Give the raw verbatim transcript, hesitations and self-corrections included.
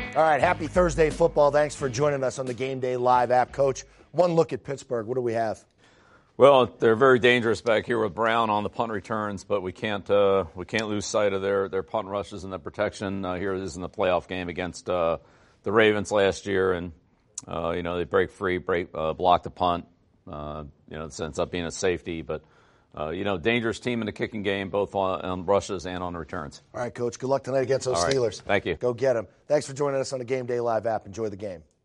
All right, happy Thursday football. Thanks for joining us on the Game Day Live app. Coach, one look at Pittsburgh. What do we have? Well, they're very dangerous back here with Brown on the punt returns, but we can't uh, we can't lose sight of their, their punt rushes and the protection. Uh, here it is in the playoff game against uh, the Ravens last year, and uh, you know they break free, break uh, block the punt. Uh, you know, it ends up being a safety, but uh, you know, dangerous team in the kicking game, both on, on rushes and on returns. All right, Coach. Good luck tonight against those All right. Steelers. Thank you. Go get them. Thanks for joining us on the Game Day Live app. Enjoy the game.